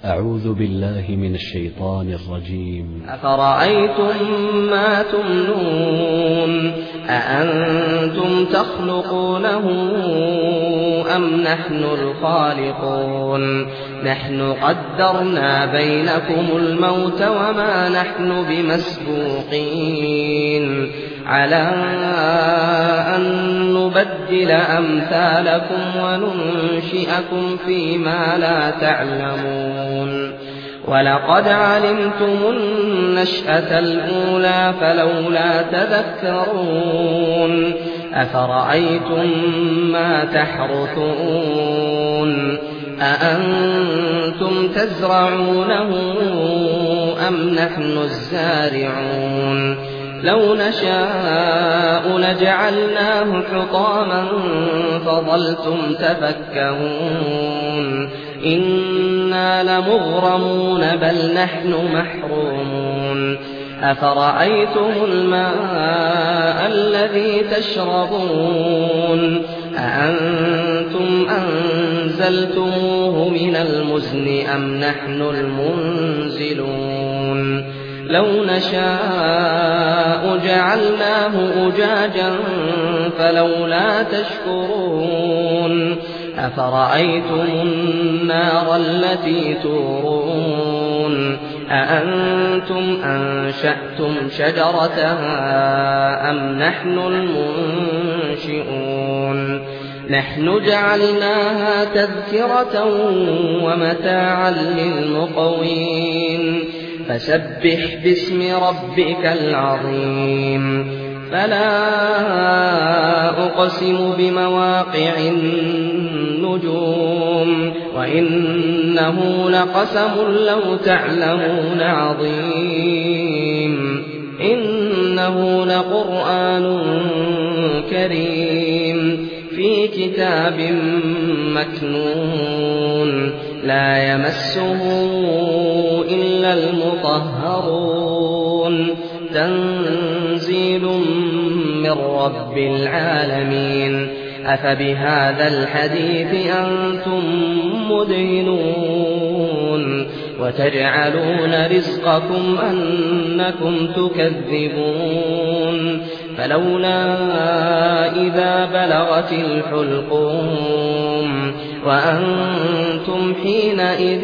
أعوذ بالله من الشيطان الرجيم. أفرأيتم ما تمنون أأنتم تخلقونه أم نحن الخالقون نحن قدرنا بينكم الموت وما نحن بمسبوقين على أن نبدل أمثالكم وننشئكم فيما لا تعلمون ولقد علمتم النشأة الأولى فلولا تذكرون أفرأيتم ما تحرثون أأنتم تزرعونه أم نحن الزارعون لو نشاء لجعلناه حطاما فظلتم تفكهون إنا لمغرمون بل نحن محرومون أفرأيتم الماء الذي تشربون أأنتم أنزلتموه من المزن أم نحن المنزلون لو نشاء جعلناه أجاجا فلولا تشكرون أفرأيتم النار التي تورون أأنتم أنشأتم شجرتها أم نحن المنشئون نحن جعلناها تذكرة ومتاعا للمقوين فسبح باسم ربك العظيم فلا أقسم بمواقع النجوم وإنه لقسم لو تعلمون عظيم إنه لقرآن كريم في كتاب مكنون لا يمسه إلا المطهرون تنزيل من رب العالمين أفبهذا الحديث أنتم مدهنون وتجعلون رزقكم أنكم تكذبون فلولا إذا بلغت الحلقوم وأنتم حينئذ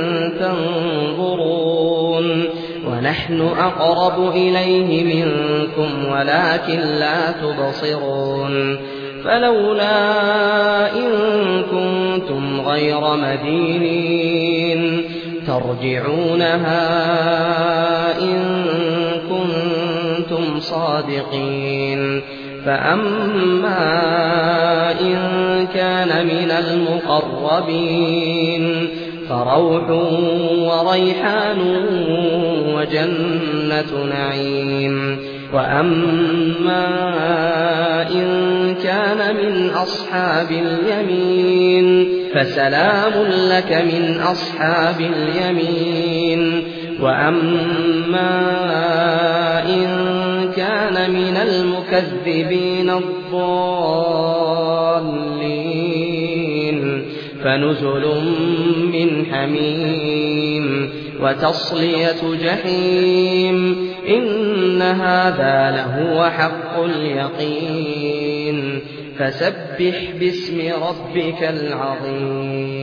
تنظرون ونحن أقرب إليه منكم ولكن لا تبصرون فلولا إن كنتم غير مدينين ترجعونها إن كنتم صادقين فأما إن كان من المقربين فروح وريحان وجنة نعيم وأما إن كان من أصحاب اليمين فسلام لك من أصحاب اليمين وأما إن كان من المكذبين الضالين فنزل من حميم وتصلية جحيم إن هذا لهو حق اليقين فسبح باسم ربك العظيم.